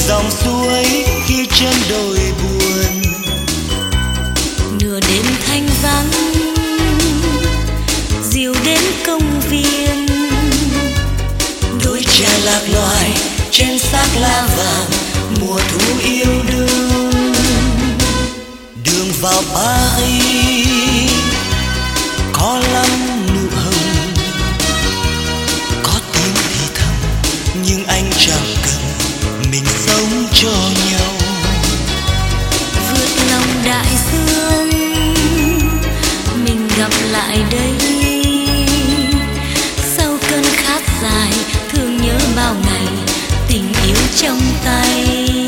dòng suối khi chân đồi buồn. Nửa đêm thanh vắng dìu đến công viên, đôi trẻ lạc loài trên xác lá vàng mùa thu yêu đương. Đường vào Paris có lắm nụ hồng, có tiếng thì thầm nhưng anh chẳng cần, mình sống cho nhau. vượt lòng đại dương mình gặp lại đây, sau cơn khát dài thương nhớ bao ngày tình yêu trong tay.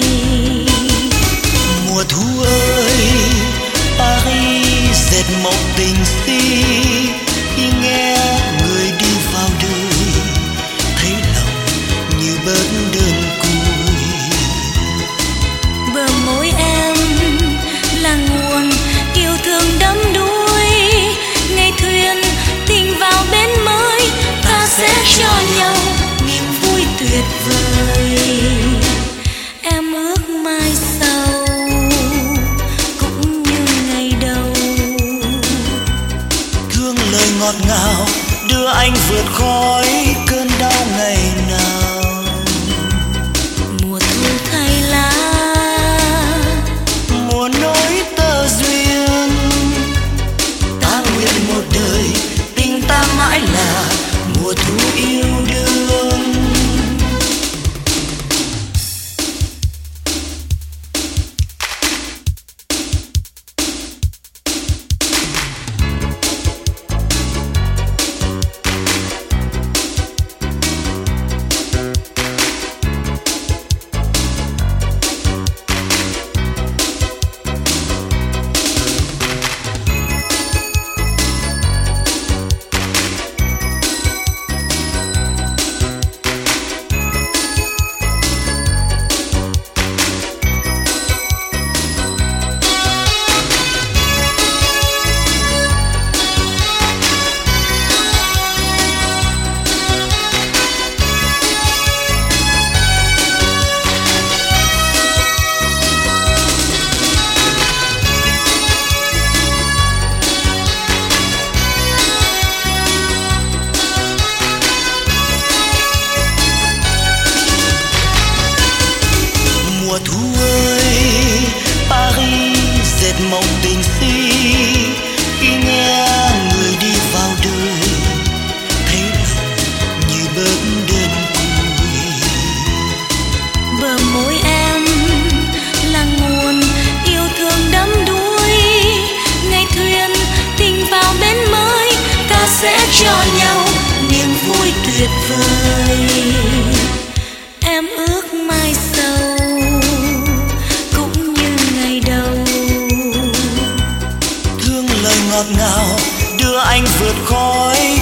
Mùa thu ơi Paris dệt mộng tình si, khi nghe người đi vào đời thấy lòng như bớt đơn côi. Bờ môi em là nguồn yêu thương đắm đuối, ngày thuyền tình vào bến mới ta sẽ cho nhau niềm vui tuyệt vời. Em ước mai sau cũng như ngày đầu, Thương lời ngọt ngào đưa anh vượt khỏi cơn đau ngày nào. mùa thu thay lá Mùa nối tơ duyên, ta nguyện một đời tình ta mãi là mùa thu yêu đương. Mùa thu ơi Paris dệt mộng tình si, khi nghe người đi vào đời thấy lòng như bớt đơn côi. bờ môi em là nguồn yêu thương đắm đuối, ngày thuyền tình vào bến mới ta sẽ cho nhau niềm vui tuyệt vời. Em ước mai sau cũng như ngày đầu, Thương lời ngọt ngào đưa anh vượt khỏi